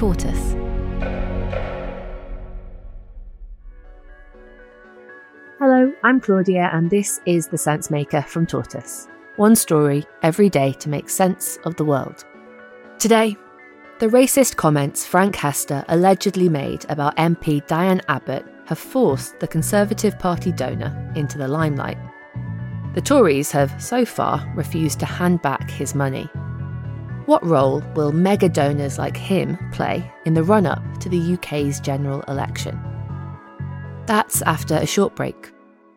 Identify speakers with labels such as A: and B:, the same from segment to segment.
A: Tortoise. Hello, I'm Claudia and this is The Sense Maker from Tortoise. One story every day to make sense of the world. Today, the racist comments Frank Hester allegedly made about MP Diane Abbott have forced the Conservative Party donor into the limelight. The Tories have so far refused to hand back his money. What role will mega donors like him play in the run-up to the UK's general election? That's after a short break.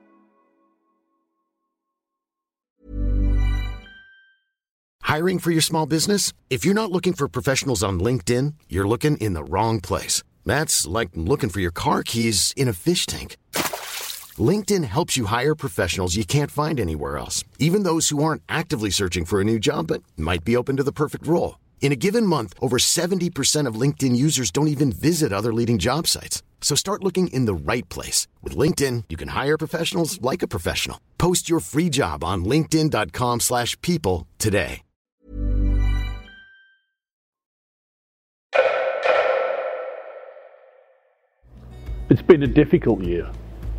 B: Hiring for your small business? If you're not looking for professionals on LinkedIn, you're looking in the wrong place. That's like looking for your car keys in a fish tank. LinkedIn helps you hire professionals you can't find anywhere else, even those who aren't actively searching for a new job but might be open to the perfect role. In a given month, over 70% of LinkedIn users don't even visit other leading job sites. So start looking in the right place. With LinkedIn, you can hire professionals like a professional. Post your free job on linkedin.com/people today.
C: It's been a difficult year,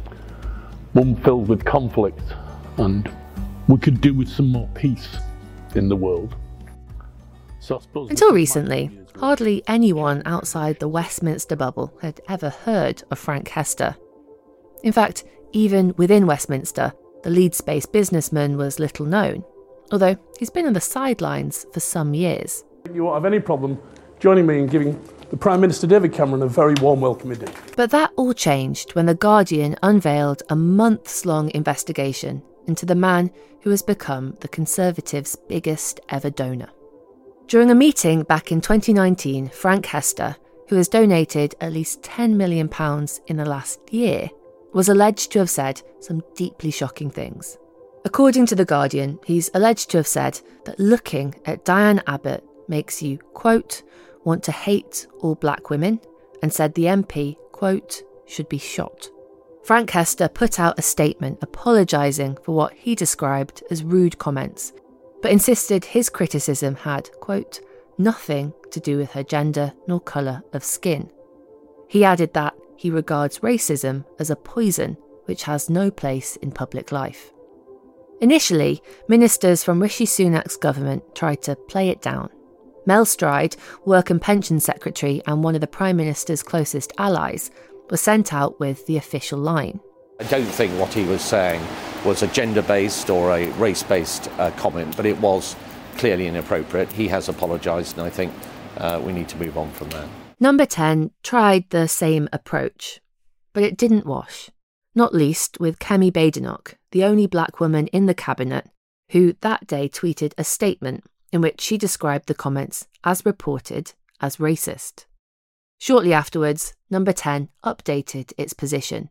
C: one filled with conflict, and we could do with some more peace in the world. So I suppose
A: Until recently, hardly anyone outside the Westminster bubble had ever heard of Frank Hester. In fact, even within Westminster, the Leeds-based businessman was little known, although he's been on the sidelines for some years.
C: You won't have any problem joining me in giving the Prime Minister David Cameron a very warm welcome indeed.
A: But that all changed when The Guardian unveiled a months-long investigation into the man who has become the Conservatives' biggest ever donor. During a meeting back in 2019, Frank Hester, who has donated at least £10 million in the last year, was alleged to have said some deeply shocking things. According to The Guardian, he's alleged to have said that looking at Diane Abbott makes you, quote, want to hate all black women, and said the MP, quote, should be shot. Frank Hester put out a statement apologising for what he described as rude comments, but insisted his criticism had, quote, nothing to do with her gender nor colour of skin. He added that he regards racism as a poison which has no place in public life. Initially, ministers from Rishi Sunak's government tried to play it down. Mel Stride, Work and Pension Secretary and one of the Prime Minister's closest allies, was sent out with the official line.
D: I don't think what he was saying was a gender-based or a race-based comment, but it was clearly inappropriate. He has apologised, and I think we need to move on from that.
A: Number 10 tried the same approach, but it didn't wash, not least with Kemi Badenoch, the only black woman in the cabinet, who that day tweeted a statement in which she described the comments as reported as racist. Shortly afterwards, Number 10 updated its position.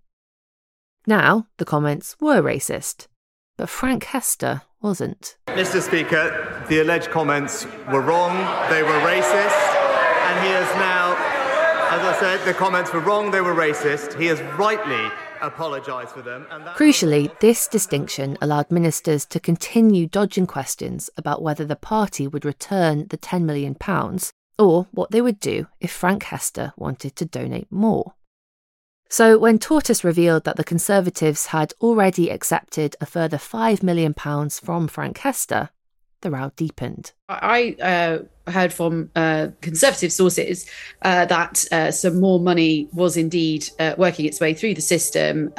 A: Now, the comments were racist, but Frank Hester wasn't.
E: Mr. Speaker, the alleged comments were wrong, they were racist, and he has now, as I said, the comments were wrong, they were racist. He has rightly apologised for them.
A: Crucially, this distinction allowed ministers to continue dodging questions about whether the party would return the £10 million or what they would do if Frank Hester wanted to donate more. So when Tortoise revealed that the Conservatives had already accepted a further £5 million from Frank Hester, the row deepened.
F: I heard from Conservative sources that some more money was indeed working its way through the system,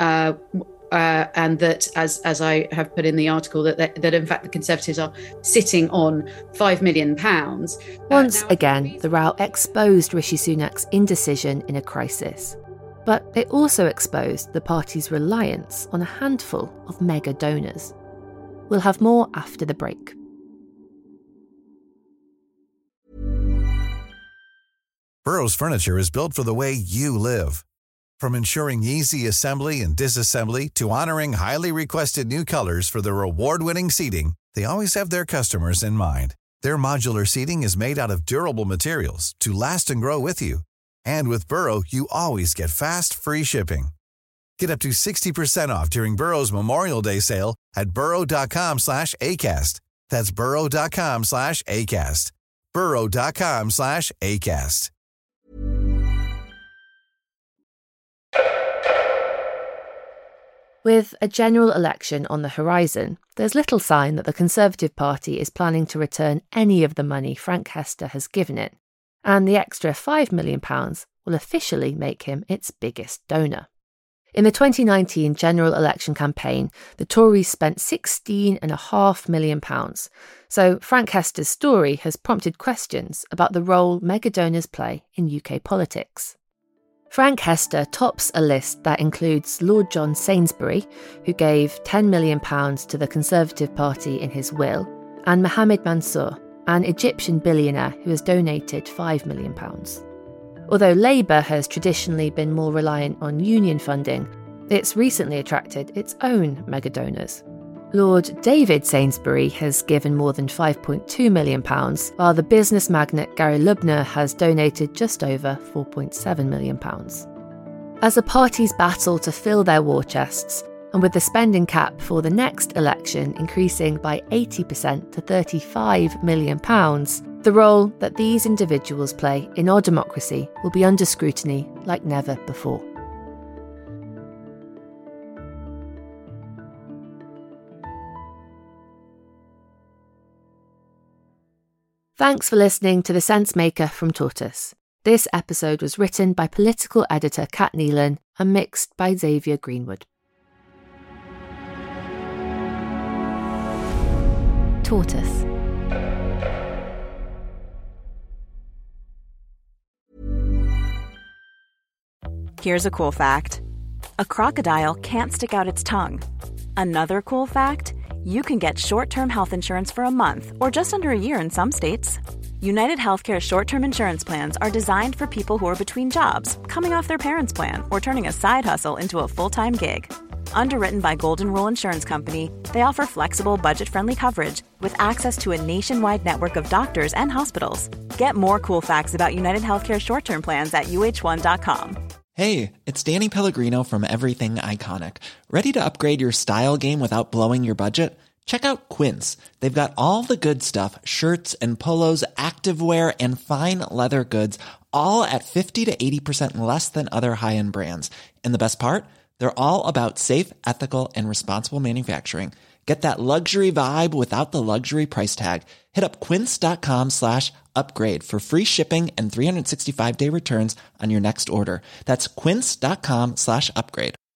F: and that, as I have put in the article, that in fact the Conservatives are sitting on £5 million.
A: Once again, the row exposed Rishi Sunak's indecision in a crisis. But it also exposed the party's reliance on a handful of mega donors. We'll have more after the break.
G: Burrow's furniture is built for the way you live. From ensuring easy assembly and disassembly to honoring highly requested new colors for their award-winning seating, they always have their customers in mind. Their modular seating is made out of durable materials to last and grow with you. And with Burrow, you always get fast, free shipping. Get up to 60% off during Burrow's Memorial Day sale at burrow.com/ACAST. That's burrow.com/ACAST. burrow.com/ACAST.
A: With a general election on the horizon, there's little sign that the Conservative Party is planning to return any of the money Frank Hester has given it, and the extra £5 million will officially make him its biggest donor. In the 2019 general election campaign, the Tories spent £16.5 million, so Frank Hester's story has prompted questions about the role mega donors play in UK politics. Frank Hester tops a list that includes Lord John Sainsbury, who gave £10 million to the Conservative Party in his will, and Mohamed Mansour, an Egyptian billionaire who has donated £5 million. Although Labour has traditionally been more reliant on union funding, it's recently attracted its own mega donors. Lord David Sainsbury has given more than £5.2 million, while the business magnate Gary Lubner has donated just over £4.7 million. As the parties battle to fill their war chests, and with the spending cap for the next election increasing by 80% to £35 million, the role that these individuals play in our democracy will be under scrutiny like never before. Thanks for listening to The Sensemaker from Tortoise. This episode was written by political editor Kat Neelan and mixed by Xavier Greenwood. Tortoise.
H: Here's a cool fact. A crocodile can't stick out its tongue. Another cool fact, you can get short-term health insurance for a month or just under a year in some states. United Healthcare short-term insurance plans are designed for people who are between jobs, coming off their parents' plan, or turning a side hustle into a full-time gig. Underwritten by Golden Rule Insurance Company, they offer flexible, budget-friendly coverage with access to a nationwide network of doctors and hospitals. Get more cool facts about United Healthcare short-term plans at uh1.com.
I: Hey, it's Danny Pellegrino from Everything Iconic. Ready to upgrade your style game without blowing your budget? Check out Quince. They've got all the good stuff, shirts and polos, activewear, and fine leather goods, all at 50 to 80% less than other high-end brands. And the best part? They're all about safe, ethical, and responsible manufacturing. Get that luxury vibe without the luxury price tag. Hit up quince.com/upgrade for free shipping and 365-day returns on your next order. That's quince.com/upgrade.